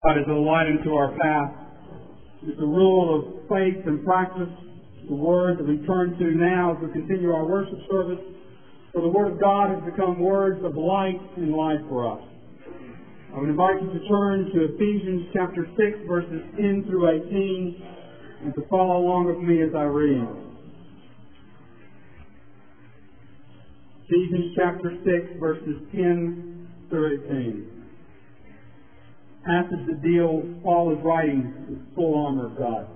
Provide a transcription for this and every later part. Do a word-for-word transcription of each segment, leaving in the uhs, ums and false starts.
God is a light into our path. It's a rule of faith and practice, the word that we turn to now as we continue our worship service. For the Word of God has become words of light and life for us. I would invite you to turn to Ephesians chapter six, verses ten through eighteen, and to follow along with me as I read. Ephesians chapter six, verses ten through eighteen. Passage that deals, Paul is writing, the full armor of God.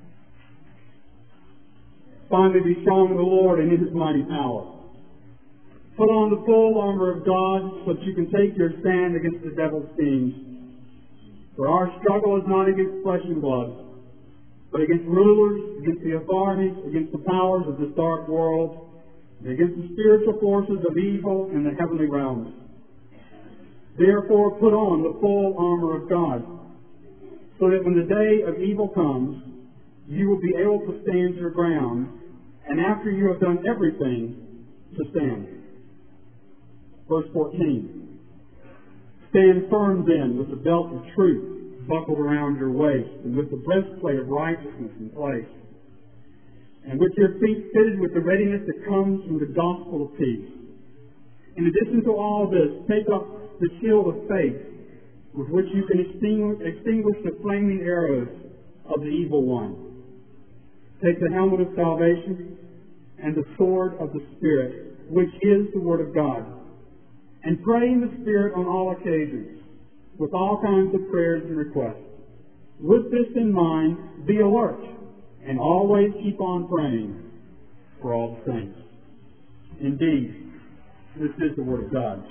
Finally be strong in the Lord and in His mighty power. Put on the full armor of God so that you can take your stand against the devil's schemes. For our struggle is not against flesh and blood, but against rulers, against the authorities, against the powers of this dark world, and against the spiritual forces of evil in the heavenly realms. Therefore put on the full armor of God, so that when the day of evil comes, you will be able to stand your ground, and after you have done everything, to stand. Verse fourteen. Stand firm then with the belt of truth buckled around your waist, and with the breastplate of righteousness in place, and with your feet fitted with the readiness that comes from the gospel of peace. In addition to all this, take up the shield of faith, with which you can extinguish, extinguish the flaming arrows of the evil one. Take the helmet of salvation and the sword of the Spirit, which is the Word of God. And pray in the Spirit on all occasions, with all kinds of prayers and requests. With this in mind, be alert, and always keep on praying for all the saints. Indeed, this is the Word of God.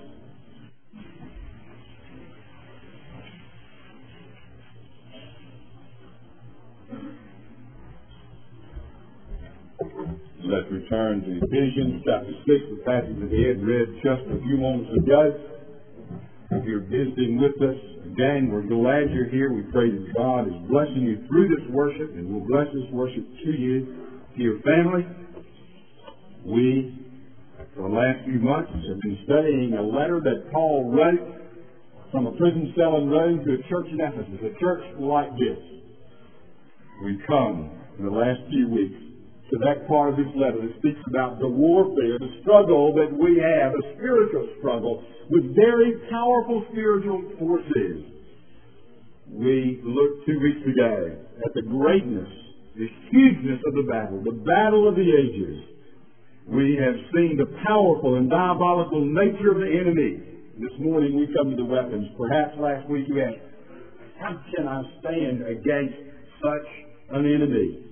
Let's return to Ephesians chapter six, the passage that Ed read just a few moments ago. If you're visiting with us, again, we're glad you're here. We pray that God is blessing you through this worship, and will bless this worship to you, to your family. We, for the last few months, have been studying a letter that Paul wrote from a prison cell in Rome to a church in Ephesus, a church like this. We come in the last few weeks to that part of this letter that speaks about the warfare, the struggle that we have, a spiritual struggle with very powerful spiritual forces. We looked two weeks ago at the greatness, the hugeness of the battle, the battle of the ages. We have seen the powerful and diabolical nature of the enemy. This morning we come to the weapons. Perhaps last week you asked, how can I stand against such an enemy?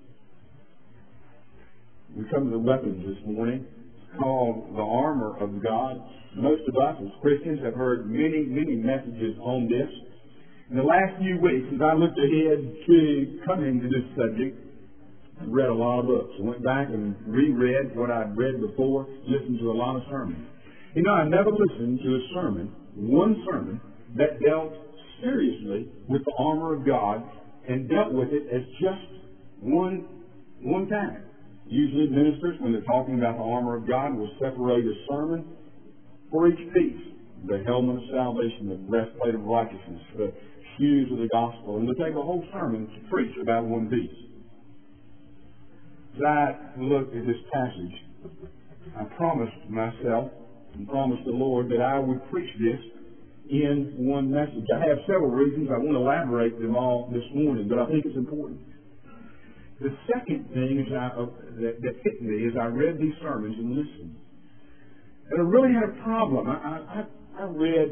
We come to the weapons this morning. It's called the armor of God. Most of us as Christians have heard many, many messages on this. In the last few weeks, as I looked ahead to coming to this subject, I read a lot of books. I went back and reread what I'd read before, listened to a lot of sermons. You know, I never listened to a sermon, one sermon, that dealt seriously with the armor of God and dealt with it as just one, one time. Usually ministers, when they're talking about the armor of God, will separate a sermon for each piece. The helmet of salvation, the breastplate of righteousness, the shoes of the gospel, and they'll take a whole sermon to preach about one piece. As I looked at this passage, I promised myself and promised the Lord that I would preach this in one message. I have several reasons. I won't elaborate them all this morning, but I think it's important. The second thing is I, uh, that, that hit me as I read these sermons and listened, and I really had a problem. I, I, I read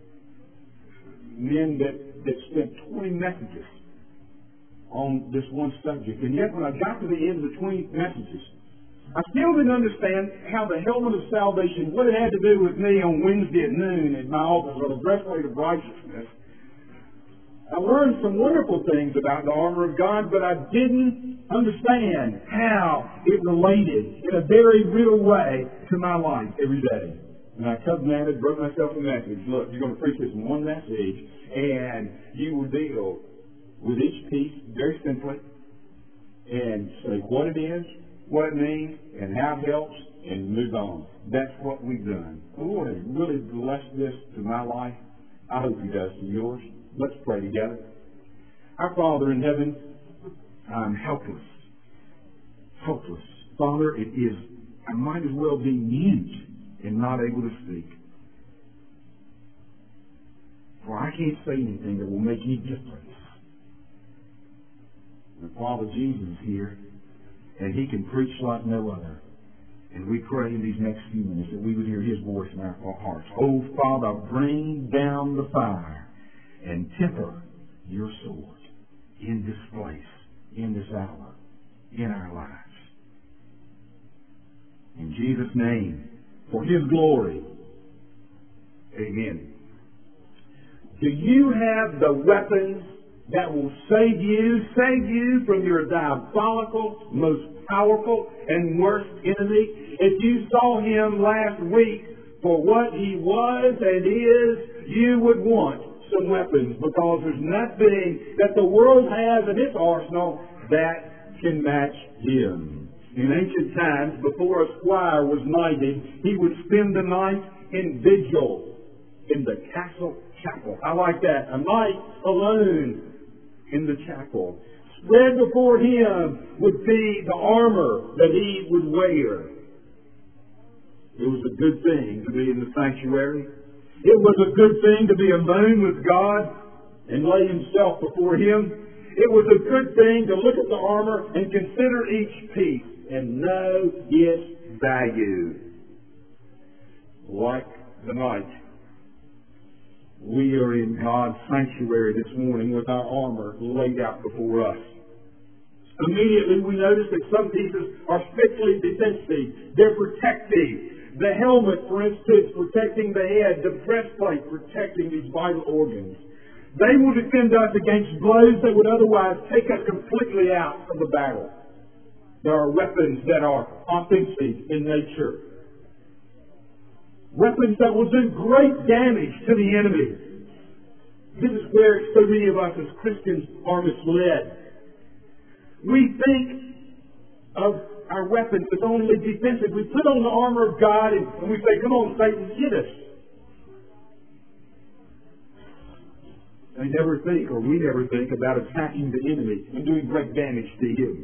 men that, that spent twenty messages on this one subject, and yet when I got to the end of the twenty messages, I still didn't understand how the helmet of salvation, what it had to do with me on Wednesday at noon at my office, or the breastplate of righteousness. I learned some wonderful things about the armor of God, but I didn't understand how it related in a very real way to my life every day. And I covenanted, wrote myself a message. Look, you're going to preach this in one message, and you will deal with each piece very simply and say what it is, what it means, and how it helps, and move on. That's what we've done. The Lord has really blessed this to my life. I hope He does to yours. Let's pray together. Our Father in heaven, I'm helpless. Helpless. Father, it is, I might as well be mute and not able to speak. For I can't say anything that will make any difference. And Father, Jesus is here, and He can preach like no other. And we pray in these next few minutes that we would hear His voice in our hearts. Oh, Father, bring down the fire and temper your sword in this place, in this hour, in our lives. In Jesus' name, for His glory. Amen. Do you have the weapons that will save you, save you from your diabolical, most powerful, and worst enemy? If you saw him last week for what he was and is, you would want some weapons, because there's nothing that the world has in its arsenal that can match him. In ancient times, before a squire was knighted, he would spend the night in vigil in the castle chapel. I like that. A night alone in the chapel. Spread before him would be the armor that he would wear. It was a good thing to be in the sanctuary. It was a good thing to be alone with God and lay himself before Him. It was a good thing to look at the armor and consider each piece and know its value. Like the night, we are in God's sanctuary this morning with our armor laid out before us. Immediately we notice that some pieces are strictly defensive. They're protective. The helmet, for instance, protecting the head. The breastplate protecting these vital organs. They will defend us against blows that would otherwise take us completely out of the battle. There are weapons that are offensive in nature. Weapons that will do great damage to the enemy. This is where so many of us as Christians are misled. We think of our weapons as only defensive. We put on the armor of God and, and we say, come on, Satan, hit us. They never think, or we never think, about attacking the enemy and doing great damage to him.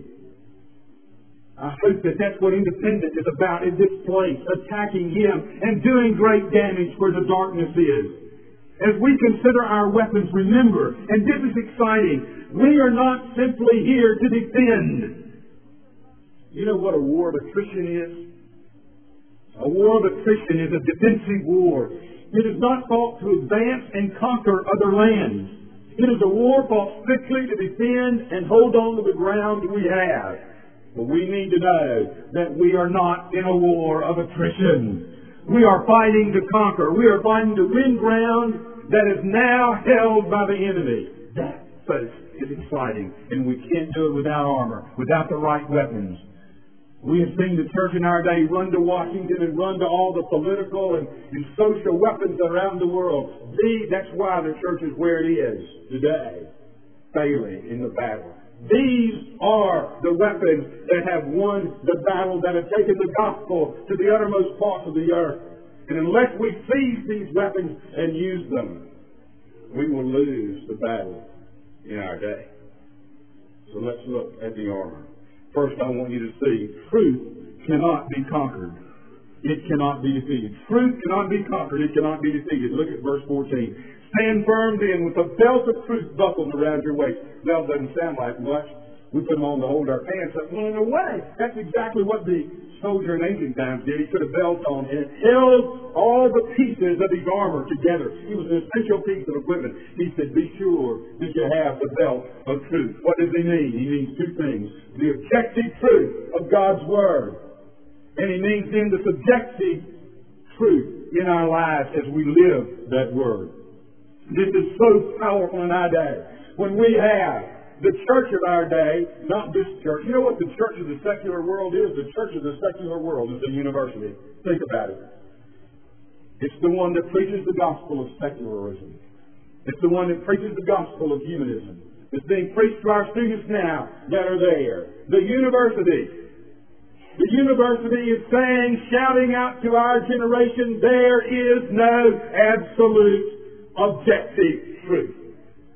I hope that that's what independence is about in this place, attacking him and doing great damage where the darkness is. As we consider our weapons, remember, and this is exciting, we are not simply here to defend. You know what a war of attrition is? A war of attrition is a defensive war. It is not fought to advance and conquer other lands. It is a war fought strictly to defend and hold on to the ground we have. But we need to know that we are not in a war of attrition. We are fighting to conquer. We are fighting to win ground that is now held by the enemy. That, folks, is exciting. And we can't do it without armor, without the right weapons. We have seen the church in our day run to Washington and run to all the political and, and social weapons around the world. These, that's why the church is where it is today, failing in the battle. These are the weapons that have won the battle, that have taken the gospel to the uttermost parts of the earth. And unless we seize these weapons and use them, we will lose the battle in our day. So let's look at the armor. First, I want you to see, truth cannot be conquered. It cannot be defeated. Truth cannot be conquered. It cannot be defeated. Look at verse fourteen. Stand firm then with a belt of truth buckled around your waist. Belt doesn't sound like much. We put them on to hold our pants up. Well, in a way, that's exactly what the soldier in ancient times did. He put a belt on and it held all the pieces of his armor together. It was an essential piece of equipment. He said, be sure that you have the belt of truth. What does he mean? He means two things. The objective truth of God's Word. And he means then the subjective truth in our lives as we live that Word. This is so powerful in our day. When we have the church of our day, not this church. You know what the church of the secular world is? The church of the secular world is a university. Think about it. It's the one that preaches the gospel of secularism. It's the one that preaches the gospel of humanism. It's being preached to our students now that are there. The university. The university is saying, shouting out to our generation, there is no absolute objective truth.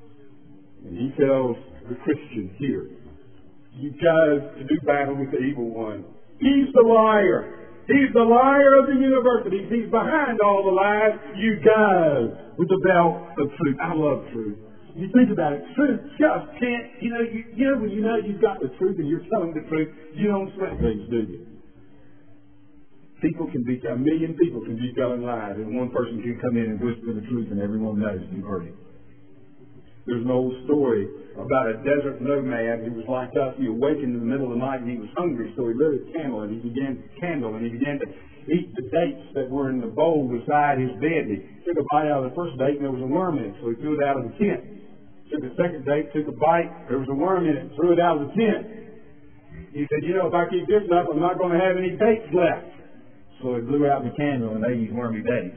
tells the Christian here, you go to do battle with the evil one. He's the liar. He's the liar of the universities. He's behind all the lies. You go with the belt of truth. I love truth. You think about it. Truth just can't, you know, you, you know when you know you've got the truth and you're telling the truth, you don't sweat things, do you? People can be, a million people can be telling lies, and one person can come in and whisper the truth and everyone knows you've heard it. There's an old story about a desert nomad who was like us. He awakened in the middle of the night and he was hungry, so he lit a candle and he began to candle and he began to eat the dates that were in the bowl beside his bed. He took a bite out of the first date and there was a worm in it, so he threw it out of the tent. Took the second date, took a bite, there was a worm in it, threw it out of the tent. He said, you know, if I keep this up, I'm not going to have any dates left. So he blew out the candle and ate his wormy dates.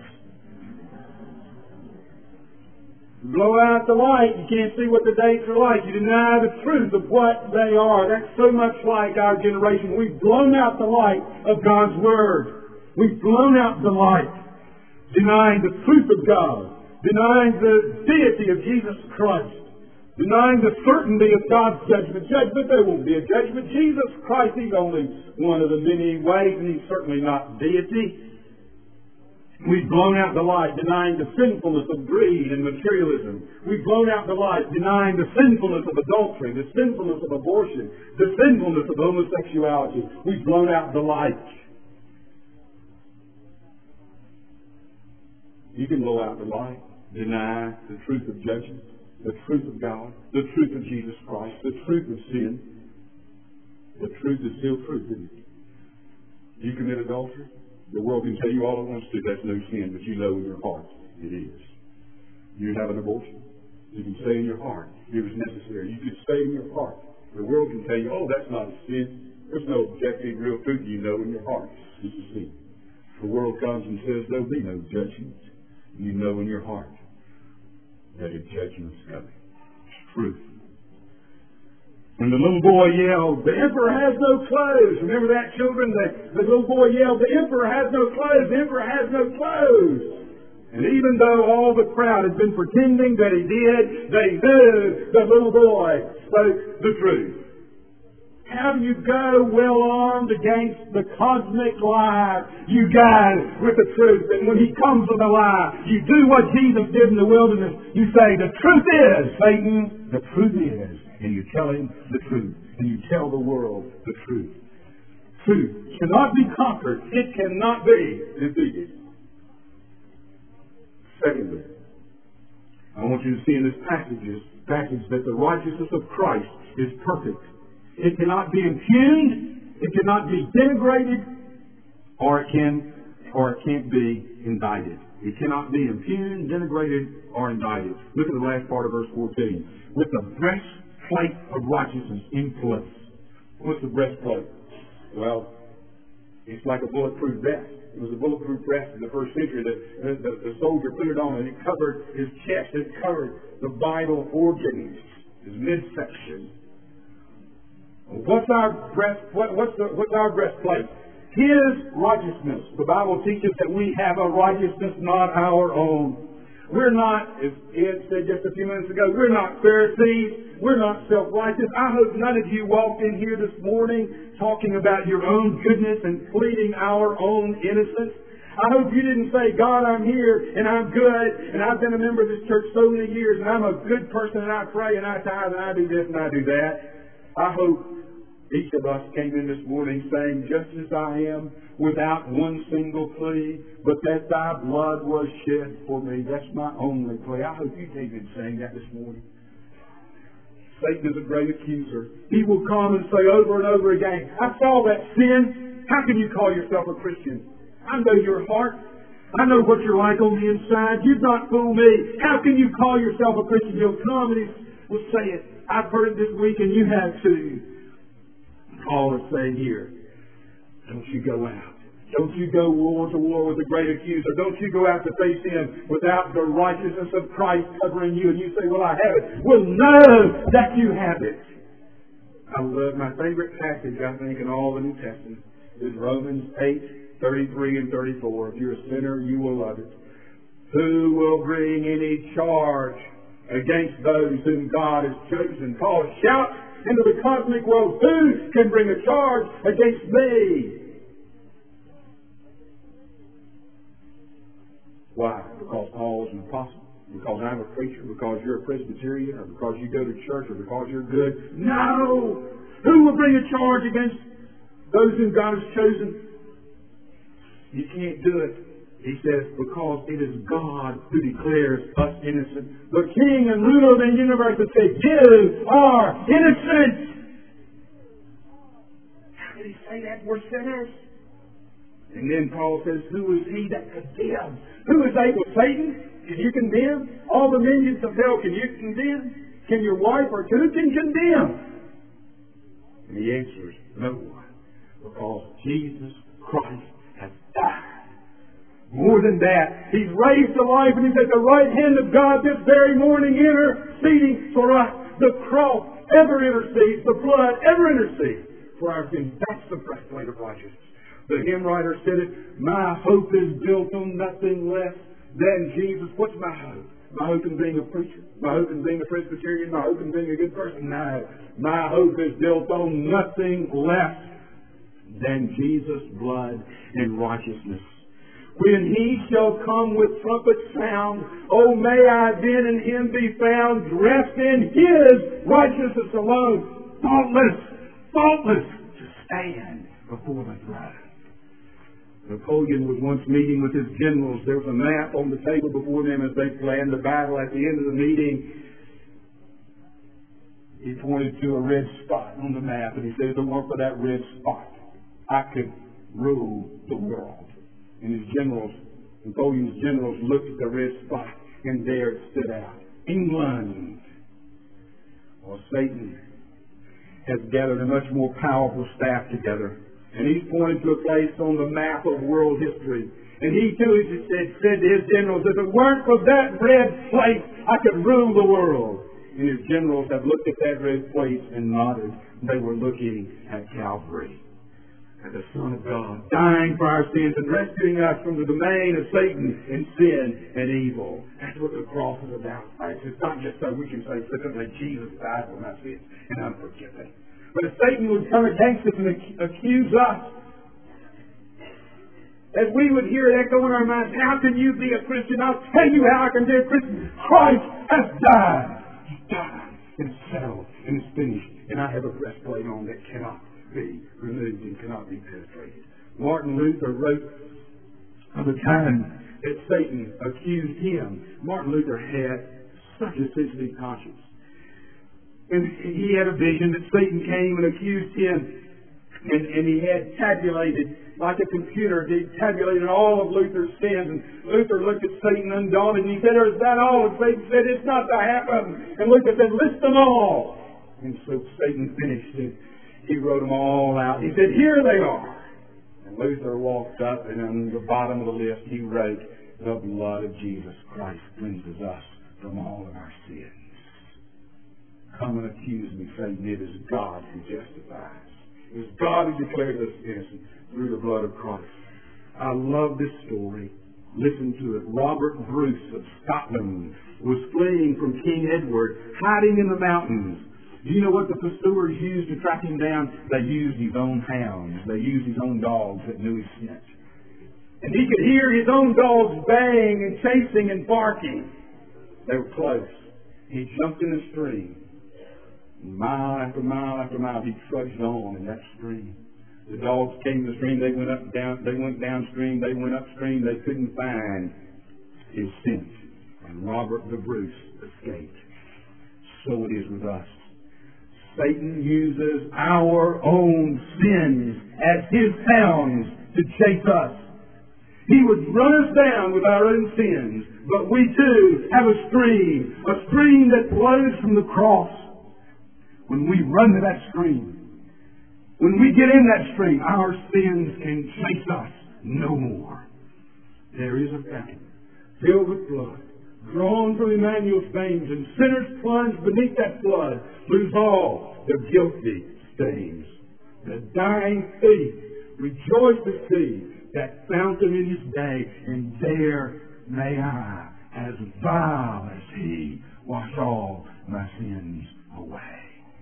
Blow out the light, you can't see what the dates are like. You deny the truth of what they are. That's so much like our generation. We've blown out the light of God's Word. We've blown out the light, denying the truth of God, denying the deity of Jesus Christ, denying the certainty of God's judgment. Judgment, there won't be a judgment. Jesus Christ, He's only one of the many ways, and He's certainly not deity. We've blown out the light, denying the sinfulness of greed and materialism. We've blown out the light, denying the sinfulness of adultery, the sinfulness of abortion, the sinfulness of homosexuality. We've blown out the light. You can blow out the light, deny the truth of judgment, the truth of God, the truth of Jesus Christ, the truth of sin. The truth is still truth, isn't it? You commit adultery, the world can tell you all it wants to, that's no sin, but you know in your heart it is. You have an abortion, you can say in your heart it was necessary. You could say in your heart. The world can tell you, oh, that's not a sin. There's no objective, real truth. You know in your heart it's a sin. The world comes and says there'll be no judgment. You know in your heart that a judgment's coming. It's truth. When the little boy yelled, the emperor has no clothes. Remember that, children? The, the little boy yelled, the emperor has no clothes. The emperor has no clothes. And even though all the crowd had been pretending that he did, they knew the little boy spoke the truth. How do you go well armed against the cosmic lie? You go with the truth. And when he comes with a lie, you do what Jesus did in the wilderness. You say, the truth is, Satan, the truth is. And you tell him the truth. And you tell the world the truth. Truth cannot be conquered. It cannot be defeated. Secondly, I want you to see in this passage, passage that the righteousness of Christ is perfect. It cannot be impugned, it cannot be denigrated, or it can, or it can't be indicted. It cannot be impugned, denigrated, or indicted. Look at the last part of verse fourteen. With the breastplate of righteousness in place. What's the breastplate? Well, it's like a bulletproof vest. It was a bulletproof vest in the first century. The, the, the soldier put it on and it covered his chest. It covered the vital organs, his midsection. What's our breast? What, what's the what's our breastplate? His righteousness. The Bible teaches that we have a righteousness not our own. We're not, as Ed said just a few minutes ago, we're not Pharisees. We're not self-righteous. I hope none of you walked in here this morning talking about your own goodness and pleading our own innocence. I hope you didn't say, God, I'm here and I'm good and I've been a member of this church so many years and I'm a good person and I pray and I tithe and I do this and I do that. I hope each of us came in this morning saying, just as I am, without one single plea, but that thy blood was shed for me. That's my only plea. I hope you came in saying that this morning. Satan is a great accuser. He will come and say over and over again, I saw that sin. How can you call yourself a Christian? I know your heart. I know what you're like on the inside. You've not fooled me. How can you call yourself a Christian? He'll come and he will say it. I've heard it this week and you have too. Paul is saying here, don't you go out. Don't you go war to war with the great accuser. Don't you go out to face him without the righteousness of Christ covering you. And you say, well, I have it. Well, know that you have it. I love my favorite passage, I think, in all the New Testament is Romans eight, thirty-three and thirty-four. If you're a sinner, you will love it. Who will bring any charge against those whom God has chosen. Paul shouts into the cosmic world, who can bring a charge against me? Why? Because Paul is an apostle? Because I'm a preacher? Because you're a Presbyterian? Or because you go to church? Or because you're good? No! Who will bring a charge against those whom God has chosen? You can't do it. He says, because it is God who declares us innocent. The King and ruler of the universe has said, you are innocent. How did he say that? We're sinners. And then Paul says, who is he that condemns? Who is able? Satan? Can you condemn? All the minions of hell, can you condemn? Can your wife or two can condemn? And the answer is no one. Because Jesus Christ has died. More than that, He's raised to life and He's at the right hand of God this very morning, interceding for us. The cross ever intercedes, the blood ever intercedes for our sins. That's the breastplate of righteousness. The hymn writer said it, my hope is built on nothing less than Jesus. What's my hope? My hope in being a preacher? My hope in being a Presbyterian? My hope in being a good person? No. My hope is built on nothing less than Jesus' blood and righteousness. When He shall come with trumpet sound, oh, may I then in Him be found, dressed in His righteousness alone, faultless, faultless, to stand before the throne. Napoleon was once meeting with his generals. There was a map on the table before them as they planned the battle. At the end of the meeting, he pointed to a red spot on the map, and he said, if it weren't for that red spot, I could rule the world. And his generals, Napoleon's generals, looked at the red spot, and there it stood out. England. Well, Satan has gathered a much more powerful staff together. And he's pointed to a place on the map of world history. And he too, as he said, said to his generals, if it weren't for that red place, I could rule the world. And his generals have looked at that red place and nodded. They were looking at Calvary, at the Son of God, dying for our sins and rescuing us from the domain of Satan and sin and evil. That's what the cross is about. It's not just so we can say flippantly, Jesus died for my sins and I'm forgiven. But if Satan would come against us and accuse us, that we would hear it echo in our minds, how can you be a Christian? I'll tell you how I can be a Christian. Christ has died. He died and it's settled and it's finished. And I have a breastplate on that cannot be removed and cannot be penetrated. Martin Luther wrote of the time that Satan accused him. Martin Luther had such a sensitive conscience. And he had a vision that Satan came and accused him, and, and he had tabulated, like a computer, he tabulated all of Luther's sins. And Luther looked at Satan undaunted, and he said, is that all? And Satan said, it's not the half of them. And Luther said, list them all. And so Satan finished it. He wrote them all out. He said, here they are. And Luther walked up, and on the bottom of the list, he wrote, the blood of Jesus Christ cleanses us from all of our sins. Come and accuse me, Satan. It is God who justifies. It is God who declares us innocent through the blood of Christ. I love this story. Listen to it. Robert Bruce of Scotland was fleeing from King Edward, hiding in the mountains. Do you know what the pursuers used to track him down? They used his own hounds. They used his own dogs that knew his scent. And he could hear his own dogs baying and chasing and barking. They were close. He jumped in the stream. Mile after mile after mile, he trudged on in that stream. The dogs came to the stream. They went up, down. They went downstream. They went upstream. They couldn't find his scent. And Robert the Bruce escaped. So it is with us. Satan uses our own sins as his hounds to chase us. He would run us down with our own sins, but we too have a stream, a stream that flows from the cross. When we run to that stream, when we get in that stream, our sins can chase us no more. There is a fountain filled with blood, drawn from Emmanuel's veins, and sinners plunge beneath that flood, lose all their guilty stains. The dying thief rejoiced to see that fountain in his day, and there may I, as vile as he, wash all my sins away.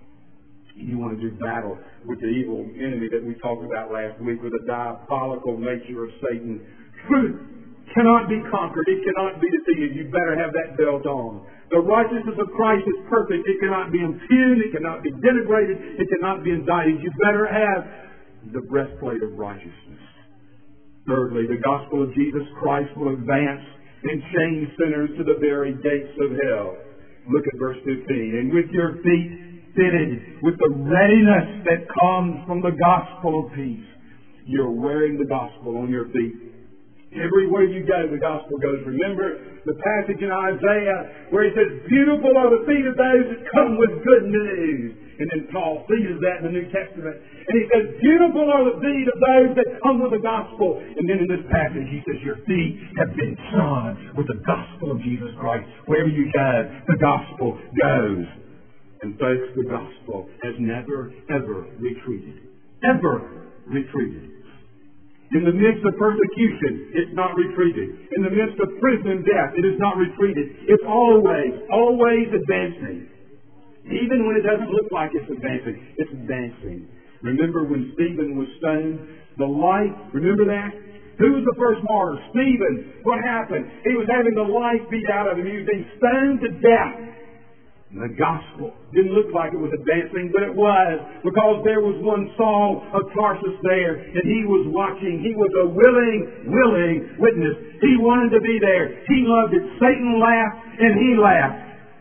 You want to do battle with the evil enemy that we talked about last week, with the diabolical nature of Satan. Truth cannot be conquered. It cannot be defeated. You better have that belt on. The righteousness of Christ is perfect. It cannot be impugned. It cannot be denigrated. It cannot be indicted. You better have the breastplate of righteousness. Thirdly, the gospel of Jesus Christ will advance and change sinners to the very gates of hell. Look at verse fifteen. And with your feet fitted with the readiness that comes from the gospel of peace. You're wearing the gospel on your feet. Everywhere you go, the gospel goes. Remember the passage in Isaiah where he says, beautiful are the feet of those that come with good news. And then Paul sees that in the New Testament. And he says, beautiful are the feet of those that come with the gospel. And then in this passage he says, your feet have been shod with the gospel of Jesus Christ. Wherever you go, the gospel goes. And folks, the gospel has never, ever retreated. Ever retreated. In the midst of persecution, it's not retreated. In the midst of prison and death, it is not retreated. It's always, always advancing. Even when it doesn't look like it's advancing, it's advancing. Remember when Stephen was stoned? The light, remember that? Who was the first martyr? Stephen. What happened? He was having the life beat out of him. He was being stoned to death. And the gospel didn't look like it was advancing, but it was, because there was one Saul of Tarsus there, and he was watching. He was a willing, willing witness. He wanted to be there. He loved it. Satan laughed, and he laughed.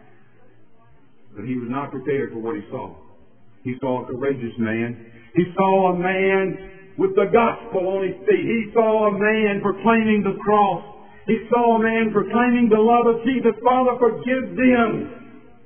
But he was not prepared for what he saw. He saw a courageous man. He saw a man with the gospel on his feet. He saw a man proclaiming the cross. He saw a man proclaiming the love of Jesus. Father, forgive them.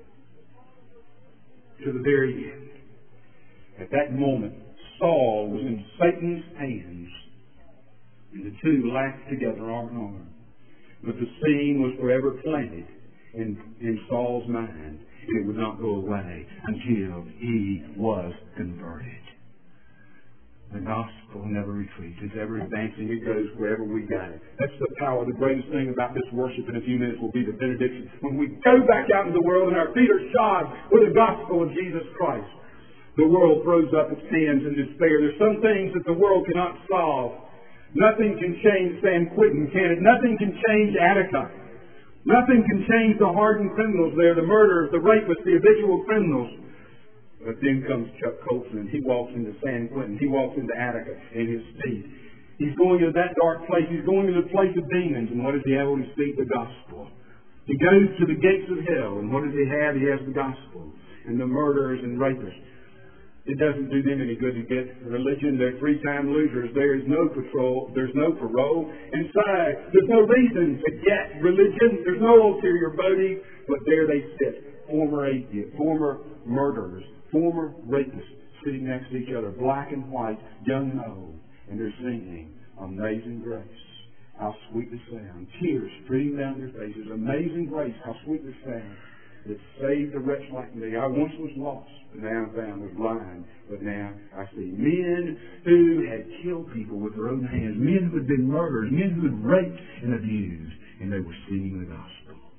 To the very end. At that moment, Saul was in Satan's hands, and the two laughed together arm in arm. But the scene was forever planted in, in Saul's mind, and it would not go away until he was converted. The gospel never retreats. It's ever advancing. It goes wherever we go. That's the power. The greatest thing about this worship in a few minutes will be the benediction. When we go back out into the world and our feet are shod with the gospel of Jesus Christ, the world throws up its hands in despair. There's some things that the world cannot solve. Nothing can change San Quentin, can it? Nothing can change Attica. Nothing can change the hardened criminals there, the murderers, the rapists, the habitual criminals. But then comes Chuck Colson, and he walks into San Quentin. He walks into Attica in his feet. He's going to that dark place. He's going to the place of demons. And what does he have on his feet? The gospel. He goes to the gates of hell. And what does he have? He has the gospel. And the murderers and rapists. It doesn't do them any good to get religion. They're three-time losers. There is no patrol. There's no parole. Inside, there's no reason to get religion. There's no ulterior motive. But there they sit. Former atheists, former murderers, former rapists sitting next to each other, black and white, young and old, and they're singing Amazing Grace. How sweet the sound. Tears streaming down their faces. Amazing grace. How sweet the sound that saved a wretch like me. I once was lost, but now I'm found. Was blind, but now I see. Men who had killed people with their own hands. Men who had been murdered. Men who had raped and abused. And they were singing the gospel.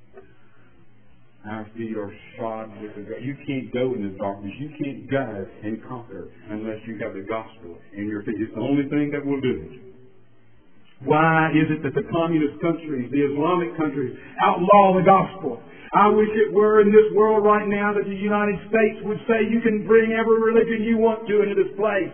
Our feet are shod with the gospel. You can't go in the darkness. You can't go and conquer unless you have the gospel in your feet. It's the only thing that will do it. Why is it that the communist countries, the Islamic countries, outlaw the gospel? I wish it were in this world right now that the United States would say you can bring every religion you want to into this place.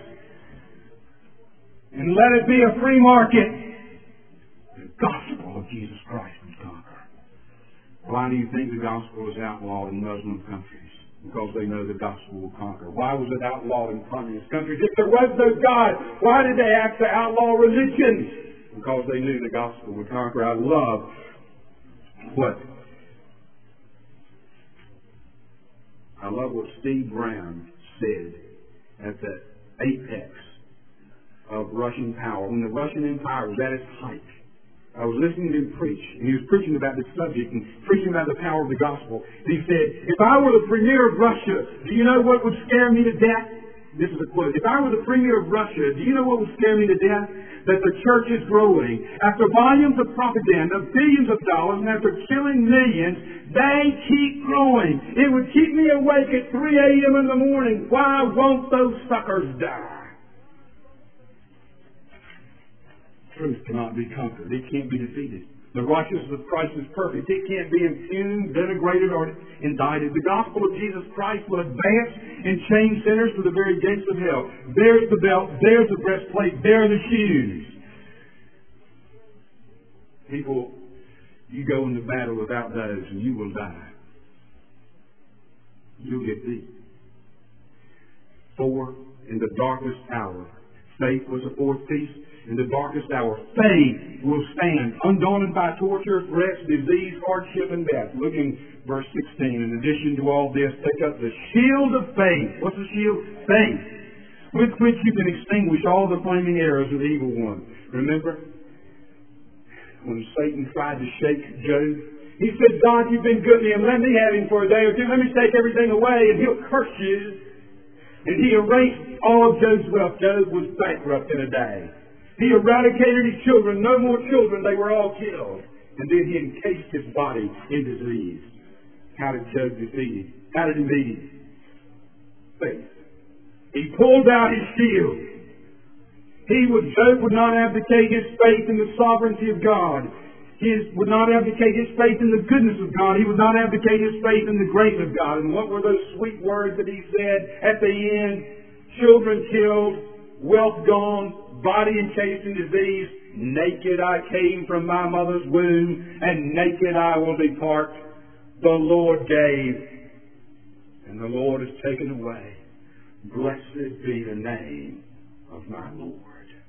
And let it be a free market. The gospel of Jesus Christ would conquer. Why do you think the gospel is outlawed in Muslim countries? Because they know the gospel will conquer. Why was it outlawed in communist countries? If there was no God, why did they have to outlaw religion? Because they knew the gospel would conquer. I love what I love what Steve Brown said at the apex of Russian power. When the Russian Empire was at its height, I was listening to him preach, and he was preaching about this subject and preaching about the power of the gospel. And he said, if I were the premier of Russia, do you know what would scare me to death? this is a quote, if I were the Premier of Russia, do you know what would scare me to death? That the church is growing. After volumes of propaganda, billions of dollars, and after killing millions, they keep growing. It would keep me awake at three a.m. in the morning. Why won't those suckers die? Truth cannot be conquered. It can't be defeated. The righteousness of Christ is perfect. It can't be impugned, denigrated, or indicted. The gospel of Jesus Christ will advance and change sinners to the very gates of hell. There's the belt. There's the breastplate. There are the shoes. People, you go into battle without those and you will die. You'll get beat. Four, in the darkest hour. Faith was the fourth piece. In the darkest hour, faith will stand, undaunted by torture, threats, disease, hardship, and death. Look in verse sixteen. In addition to all this, take up the shield of faith. What's the shield? Faith. With which you can extinguish all the flaming arrows of the evil one. Remember when Satan tried to shake Job? He said, God, you've been good to him. Let me have him for a day or two. Let me take everything away and he'll curse you. And he erased all of Job's wealth. Job was bankrupt in a day. He eradicated his children. No more children. They were all killed. And then he encased his body in disease. How did Job defeat him? How did he beat him? Faith. He pulled out his shield. He would, Job would not abdicate his faith in the sovereignty of God. He would not abdicate his faith in the goodness of God. He would not abdicate his faith in the grace of God. And what were those sweet words that he said at the end? Children killed, wealth gone, body encased in disease. Naked I came from my mother's womb, and naked I will depart. The Lord gave, and the Lord has taken away. Blessed be the name of my Lord.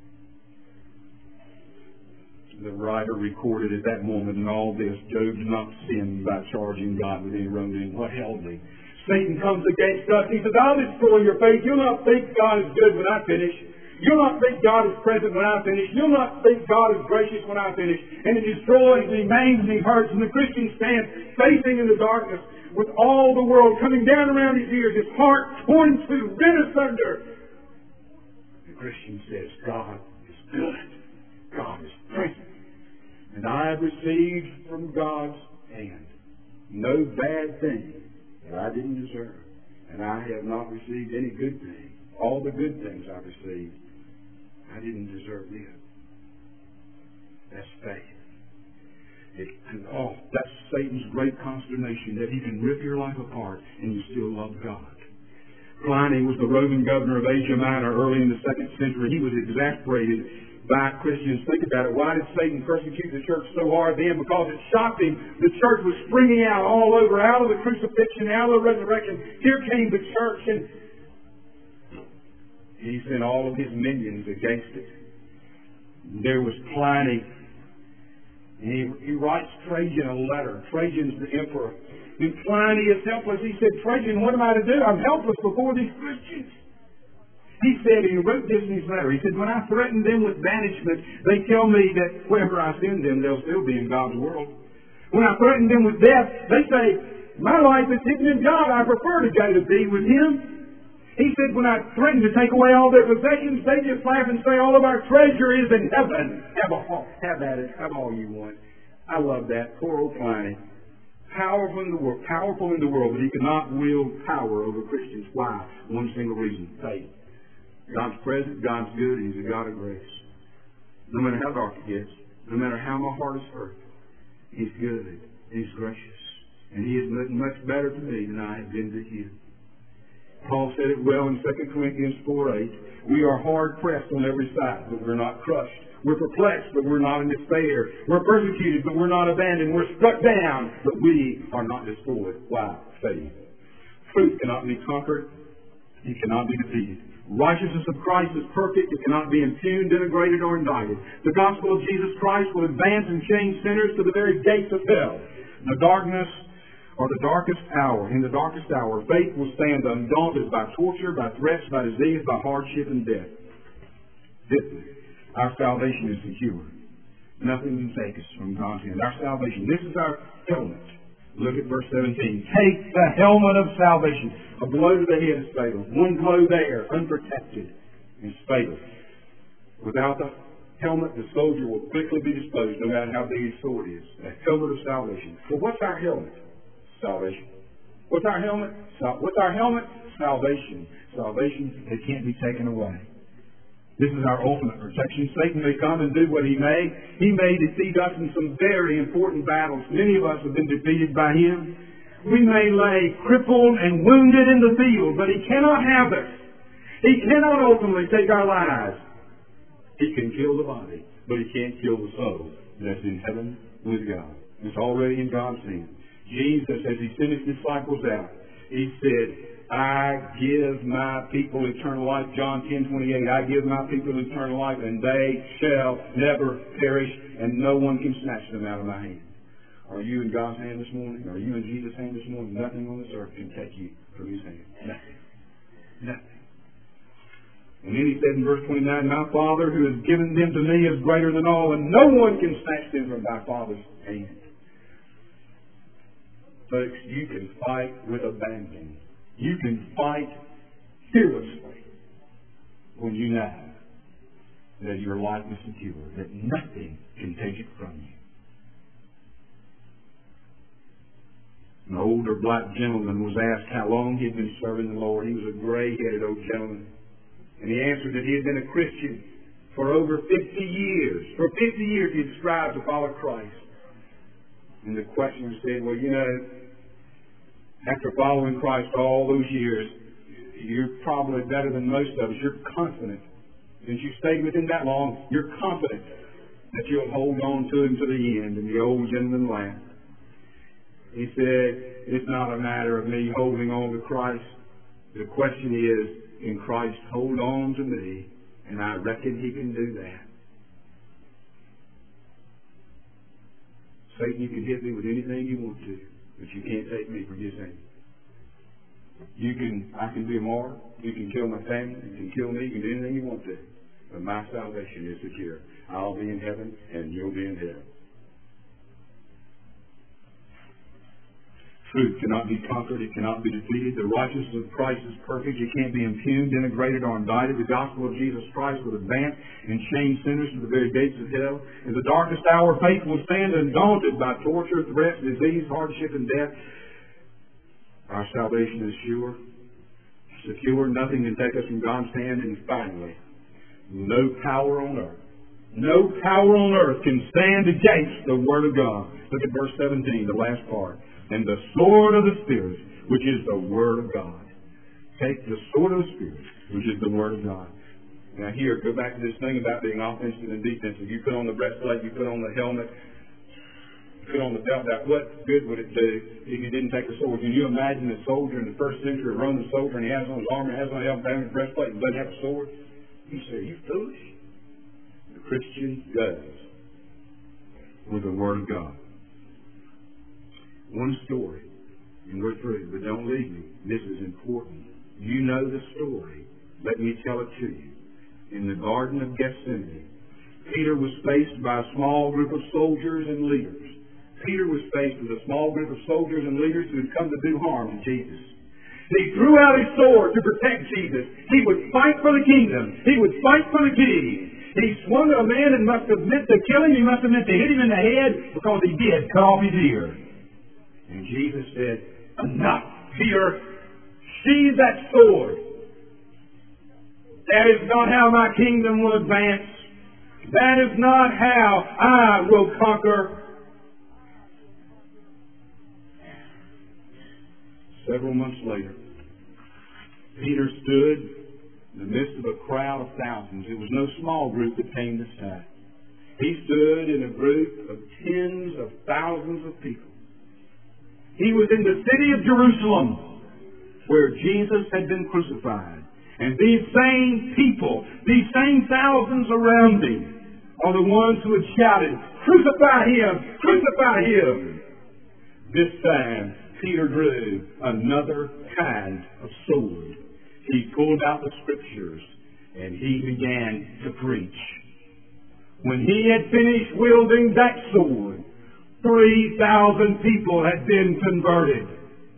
The writer recorded at that moment in all this, Job did not sin by charging God with any wrongdoing. What held me? Satan comes against us. He says, I'll destroy your faith. You'll not think God is good when I finish. You'll not think God is present when I finish. You'll not think God is gracious when I finish. And he destroys, and he maims, and he hurts. And the Christian stands facing in the darkness with all the world coming down around his ears, his heart torn in two, rent asunder. The Christian says, God is good. God is present. And I have received from God's hand no bad thing that I didn't deserve. And I have not received any good thing. All the good things I've received, I didn't deserve them. That's faith. It, oh, that's Satan's great consternation, that he can rip your life apart and you still love God. Pliny was the Roman governor of Asia Minor early in the second century. He was exasperated by Christians. Think about it. Why did Satan persecute the church so hard then? Because it shocked him. The church was springing out all over, out of the crucifixion, out of the resurrection. Here came the church, and he sent all of his minions against it. There was Pliny. And he, he writes Trajan a letter. Trajan's the emperor. And Pliny is helpless. He said, Trajan, what am I to do? I'm helpless before these Christians. He said, he wrote this in his letter, he said, when I threaten them with banishment, they tell me that wherever I send them, they'll still be in God's world. When I threaten them with death, they say, my life is hidden in God. I prefer to go to be with Him. He said, when I threaten to take away all their possessions, they just laugh and say, all of our treasure is in heaven. Have, all, have at it. Have all you want. I love that. Poor old Pliny. Powerful in the world, powerful in the world, but he could not wield power over Christians. Why? One single reason: faith. God's present, God's good, and He's a God of grace. No matter how dark it gets, no matter how my heart is hurt, He's good, He's gracious, and He is much better to me than I have been to Him. Paul said it well in Second Corinthians four eight. We are hard pressed on every side, but we're not crushed. We're perplexed, but we're not in despair. We're persecuted, but we're not abandoned. We're struck down, but we are not destroyed. Why? Faith. Truth cannot be conquered. It cannot be defeated. Righteousness of Christ is perfect. It cannot be impugned, denigrated, or indicted. The gospel of Jesus Christ will advance and change sinners to the very gates of hell. The darkness, or the darkest hour, in the darkest hour, faith will stand undaunted by torture, by threats, by disease, by hardship, and death. Fifthly, our salvation is secure. Nothing can take us from God's hand. Our salvation, this is our element. Look at verse seventeen. Take the helmet of salvation. A blow to the head is fatal. One blow there, unprotected, is fatal. Without the helmet, the soldier will quickly be disposed, no matter how big his sword is. The helmet of salvation. Well, what's our helmet? Salvation. What's our helmet? Sal- what's our helmet? Salvation. Salvation, it can't be taken away. This is our ultimate protection. Satan may come and do what he may. He may defeat us in some very important battles. Many of us have been defeated by him. We may lay crippled and wounded in the field, but he cannot have us. He cannot ultimately take our lives. He can kill the body, but he can't kill the soul that's in heaven with God. It's already in God's hands. Jesus, as he sent his disciples out, he said, I give my people eternal life. John ten twenty-eight, I give my people eternal life, and they shall never perish, and no one can snatch them out of my hand. Are you in God's hand this morning? Are you in Jesus' hand this morning? Nothing on this earth can take you from his hand. Nothing. Nothing. And then he said in verse twenty-nine, my Father who has given them to me is greater than all, and no one can snatch them from thy Father's hand. Folks, you can fight with abandon. You can fight fearlessly when you know that your life is secure, that nothing can take it from you. An older black gentleman was asked how long he had been serving the Lord. He was a gray-headed old gentleman. And he answered that he had been a Christian for over fifty years. For fifty years he had strived to follow Christ. And the questioner said, well, you know, after following Christ all those years, you're probably better than most of us. You're confident. Since you stayed with him that long, you're confident that you'll hold on to him to the end. And the old gentleman laughed. He said, it's not a matter of me holding on to Christ. The question is, can Christ hold on to me? And I reckon he can do that. Satan, you can hit me with anything you want to, but you can't take me from his hand. You can, I can be a martyr. You can kill my family. You can kill me. You can do anything you want to. But my salvation is secure. I'll be in heaven and you'll be in hell. Truth cannot be conquered. It cannot be defeated. The righteousness of Christ is perfect. It can't be impugned, denigrated, or indicted. The gospel of Jesus Christ will advance and chain sinners to the very gates of hell. In the darkest hour, faith will stand undaunted by torture, threats, disease, hardship, and death. Our salvation is sure, secure. Nothing can take us from God's hand. And finally, no power on earth, no power on earth can stand against the Word of God. Look at verse seventeen, the last part. And the sword of the Spirit, which is the Word of God. Take the sword of the Spirit, which is the Word of God. Now here, go back to this thing about being offensive and defensive. You put on the breastplate, you put on the helmet, you put on the belt. Now, what good would it do if you didn't take the sword? Can you imagine a soldier in the first century, a Roman soldier, and he has on his armor, has on his helmet, has on his breastplate, and doesn't have a sword? You say, are you foolish? The Christian does with the Word of God. One story, and we're through, but don't leave me. This is important. You know the story. Let me tell it to you. In the Garden of Gethsemane, Peter was faced by a small group of soldiers and leaders. Peter was faced with a small group of soldiers and leaders who had come to do harm to Jesus. He threw out his sword to protect Jesus. He would fight for the kingdom. He would fight for the king. He swung at a man and must have meant to kill him. He must have meant to hit him in the head because he did cut off his ear. And Jesus said, enough, Peter, sheathe that sword. That is not how my kingdom will advance. That is not how I will conquer. Several months later, Peter stood in the midst of a crowd of thousands. It was no small group that came this time. He stood in a group of tens of thousands of people. He was in the city of Jerusalem, where Jesus had been crucified. And these same people, these same thousands around him, are the ones who had shouted, crucify him! Crucify him! This time, Peter drew another kind of sword. He pulled out the Scriptures, and he began to preach. When he had finished wielding that sword, Three thousand people had been converted.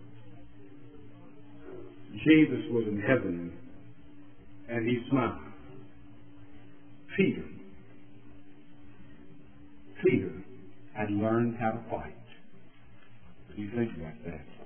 Jesus was in heaven, and he smiled. Peter, Peter had learned how to fight. What do you think about that?